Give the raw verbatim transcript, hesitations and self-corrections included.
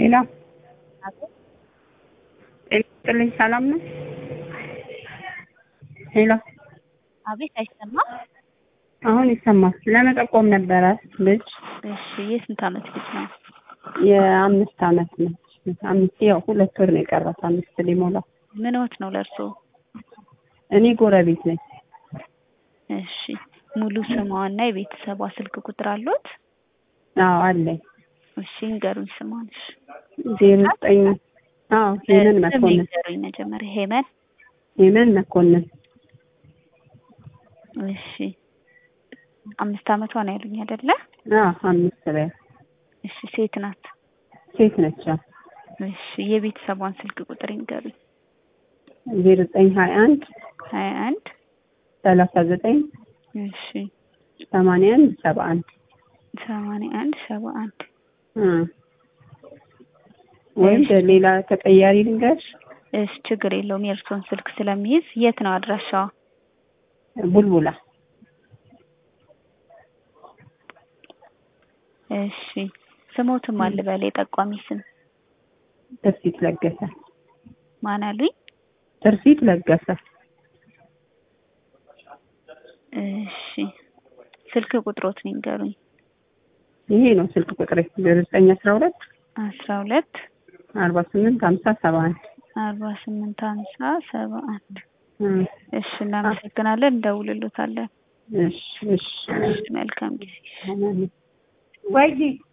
ሄሎ ጥልኝ ሰላም ነው? ሄሎ አቤት አይሰማም? አሁን ይሰማል። ለመጠቆም ነበረ ልጅ። እሺ የስንት ዓመት ልጅ ነው? የአምስት ዓመት ነች። አምስት ያው ሁለት ወር ነው የቀራት አምስት ሊሞላ። ምንዎት ነው ለእርሶ? እኔ ጎረቤት ነኝ። እሺ ሙሉ ስሟና የቤተሰቧ ስልክ ቁጥር አለዎት? አዎ አለኝ። እሺ ንገሩኝ ስሟን። እሺ ዜሮ ዘጠኝ አዎ ሄመን መኮንን። ንገሩኝ መጀመሪያ። ሄመን ሄመን መኮንን። እሺ አምስት ዓመቷ ነው ያሉኝ አይደለ? አዎ አምስት ላይ። እሺ ሴት ናት? ሴት ነች። እሺ የቤተሰቧን ስልክ ቁጥር ንገሩኝ። ዜሮ ዘጠኝ ሀያ አንድ ሀያ አንድ ሰላሳ ዘጠኝ እሺ ሰማንያ አንድ ሰባ አንድ ሰማንያ አንድ ሰባ አንድ ወይም ሌላ ተቀያሪ ልንገርሽ? እሺ ችግር የለውም የእርሶን ስልክ ስለሚይዝ። የት ነው አድራሻዋ? ቡልቡላ። እሺ ስሞትም አለ በለ የጠቋሚ ስም? ትርፊት ለገሰ። ማን አሉኝ? ትርፊት ለገሰ። እሺ ስልክ ቁጥሮት ንገሩኝ። ይሄ ነው ስልክ ቁጥሬ ዜሮ ዘጠኝ አስራ ሁለት አስራ ሁለት አርባ ስምንት ሀምሳ ሰባ አንድ አርባ ስምንት ሀምሳ ሰባ አንድ እሺ እናመሰግናለን። እንደውልሎታለን። እሺ እሺ መልካም ጊዜ። ወይዬ